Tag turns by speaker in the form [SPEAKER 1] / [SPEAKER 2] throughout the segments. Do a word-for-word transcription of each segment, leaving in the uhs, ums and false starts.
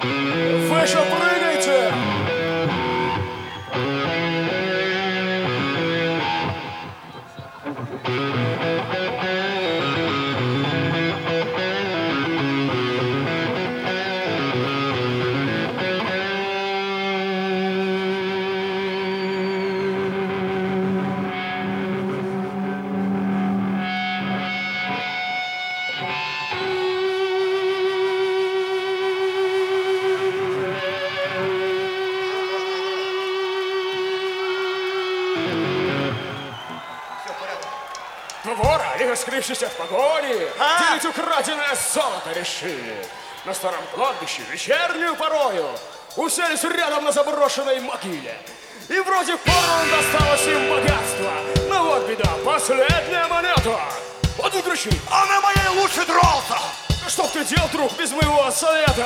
[SPEAKER 1] Выше прыгайте! Вора и раскрывшийся в погоне
[SPEAKER 2] А?
[SPEAKER 1] делить украденное золото решили. На старом кладбище вечернюю порою уселись рядом на заброшенной могиле. И вроде поровну досталось им богатство. Но вот беда, последняя монета. Один кричит:
[SPEAKER 2] А на моей лучше дрался!
[SPEAKER 1] что ты делал, друг, без моего совета?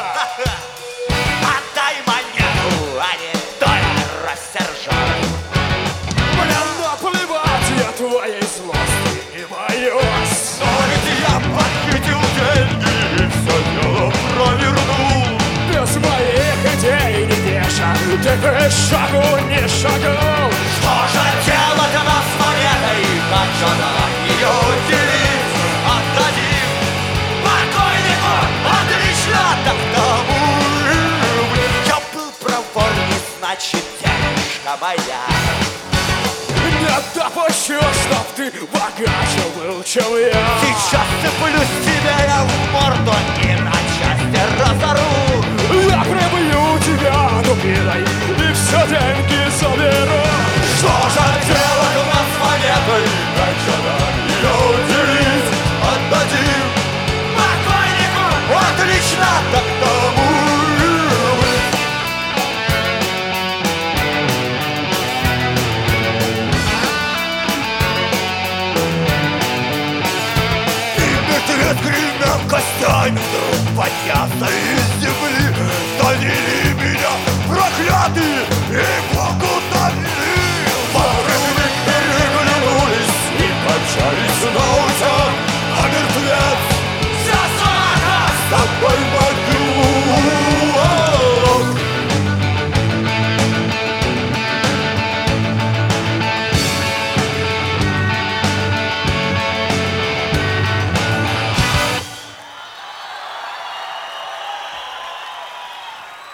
[SPEAKER 2] Отдай монету, а не то я рассержусь.
[SPEAKER 1] Бля, наплевать я твоей злости не боюсь.
[SPEAKER 2] Но ведь я похитил деньги и все дело провернул.
[SPEAKER 1] Без моих идей не веша, ты бы шагу не шагал.
[SPEAKER 2] Что же делать она с монетой? Как же нам ее делить? Отдадим покойнику. Отлично, так тому. Я был проворней, значит, денежка моя.
[SPEAKER 1] Не допущу, чтоб ты богаче был, чем я.
[SPEAKER 2] Сейчас цеплюсь тебе я в морду и на части разору.
[SPEAKER 1] Я прибью тебя дубиной и все деньги заберу.
[SPEAKER 2] Что же делать у нас с монетой? Как же нам ее делить? Отдадим покойнику. Отлично, так тому. И мертвец гремел костями вдруг поднялся и